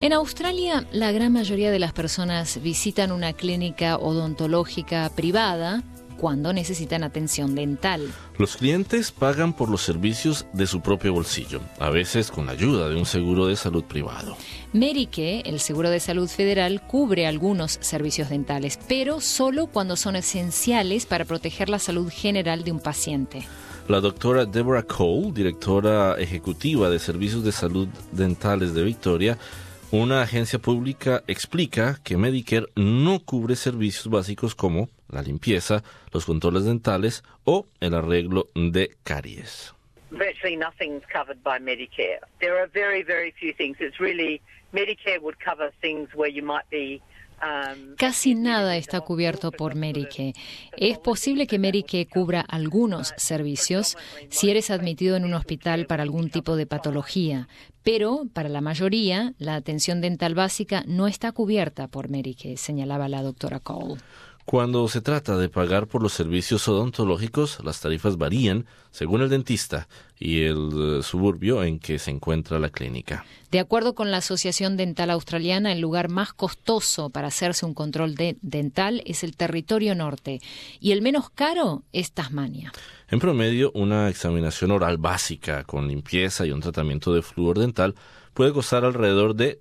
En Australia, la gran mayoría de las personas visitan una clínica odontológica privada cuando necesitan atención dental. Los clientes pagan por los servicios de su propio bolsillo, a veces con la ayuda de un seguro de salud privado. Medicare, el seguro de salud federal, cubre algunos servicios dentales, pero solo cuando son esenciales para proteger la salud general de un paciente. La doctora Deborah Cole, directora ejecutiva de Servicios de Salud Dentales de Victoria, una agencia pública, explica que Medicare no cubre servicios básicos como la limpieza, los controles dentales o el arreglo de caries. Virtually nothing's covered by Medicare. There are very, very few things. It's really, Medicare would cover things where you might be Casi nada está cubierto por Medicare. Es posible que Medicare cubra algunos servicios si eres admitido en un hospital para algún tipo de patología, pero para la mayoría la atención dental básica no está cubierta por Medicare, señalaba la doctora Cole. Cuando se trata de pagar por los servicios odontológicos, las tarifas varían según el dentista y el suburbio en que se encuentra la clínica. De acuerdo con la Asociación Dental Australiana, el lugar más costoso para hacerse un control dental es el Territorio Norte y el menos caro es Tasmania. En promedio, una examinación oral básica con limpieza y un tratamiento de flúor dental puede costar alrededor de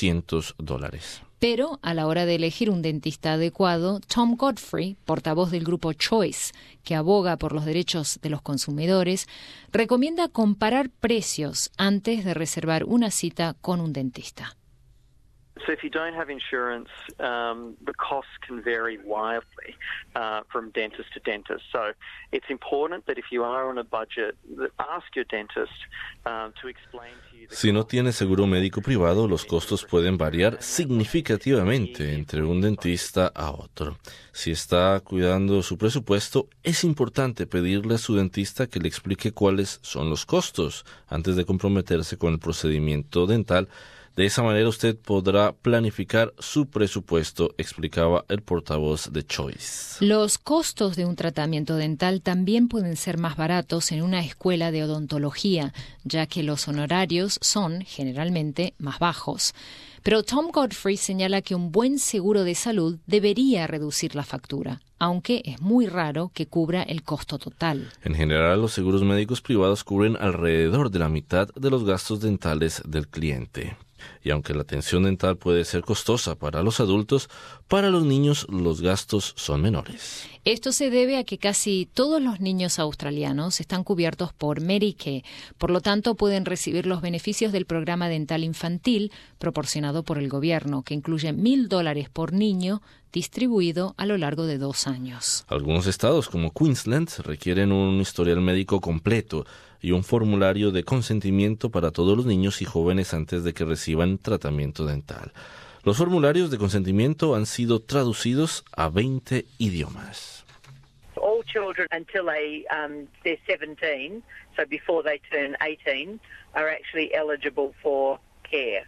$200. Pero a la hora de elegir un dentista adecuado, Tom Godfrey, portavoz del grupo Choice, que aboga por los derechos de los consumidores, recomienda comparar precios antes de reservar una cita con un dentista. So if you don't have insurance, the costs can vary wildly from dentist to dentist. So it's important that if you are on a budget, ask your dentist to explain to you. Si no tiene seguro médico privado, los costos pueden variar significativamente entre un dentista a otro. Si está cuidando su presupuesto, es importante pedirle a su dentista que le explique cuáles son los costos antes de comprometerse con el procedimiento dental. De esa manera usted podrá planificar su presupuesto, explicaba el portavoz de Choice. Los costos de un tratamiento dental también pueden ser más baratos en una escuela de odontología, ya que los honorarios son generalmente más bajos. Pero Tom Godfrey señala que un buen seguro de salud debería reducir la factura, aunque es muy raro que cubra el costo total. En general, los seguros médicos privados cubren alrededor de la mitad de los gastos dentales del cliente. Y aunque la atención dental puede ser costosa para los adultos, para los niños los gastos son menores. Esto se debe a que casi todos los niños australianos están cubiertos por Medicare, por lo tanto pueden recibir los beneficios del programa dental infantil proporcionado por el gobierno, que incluye $1,000 por niño distribuido a lo largo de 2 años. Algunos estados, como Queensland, requieren un historial médico completo y un formulario de consentimiento para todos los niños y jóvenes antes de que reciban tratamiento dental. Los formularios de consentimiento han sido traducidos a 20 idiomas. All children until they're 17, so before they turn 18, are actually eligible for care.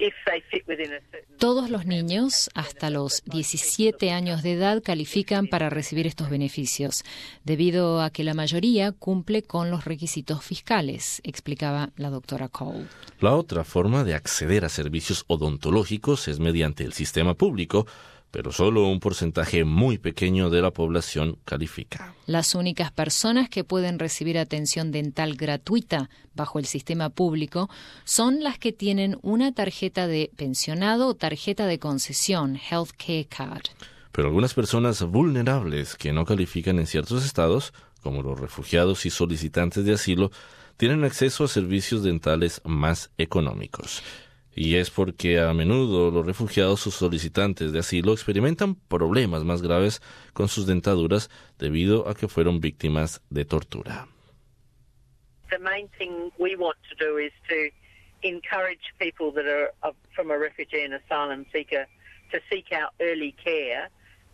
Todos los niños hasta los 17 años de edad califican para recibir estos beneficios, debido a que la mayoría cumple con los requisitos fiscales, explicaba la doctora Cole. La otra forma de acceder a servicios odontológicos es mediante el sistema público, pero solo un porcentaje muy pequeño de la población califica. Las únicas personas que pueden recibir atención dental gratuita bajo el sistema público son las que tienen una tarjeta de pensionado o tarjeta de concesión, Health Care Card. Pero algunas personas vulnerables que no califican en ciertos estados, como los refugiados y solicitantes de asilo, tienen acceso a servicios dentales más económicos. Y es porque a menudo los refugiados o solicitantes de asilo experimentan problemas más graves con sus dentaduras debido a que fueron víctimas de tortura. The main thing we want to do is to encourage people that are from a refugee and asylum seeker to seek out early care.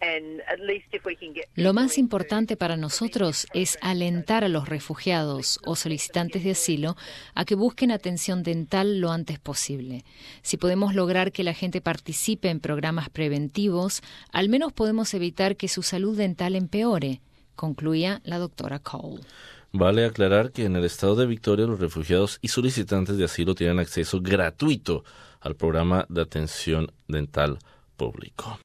Lo más importante para nosotros es alentar a los refugiados o solicitantes de asilo a que busquen atención dental lo antes posible. Si podemos lograr que la gente participe en programas preventivos, al menos podemos evitar que su salud dental empeore, concluía la doctora Cole. Vale aclarar que en el estado de Victoria los refugiados y solicitantes de asilo tienen acceso gratuito al programa de atención dental público.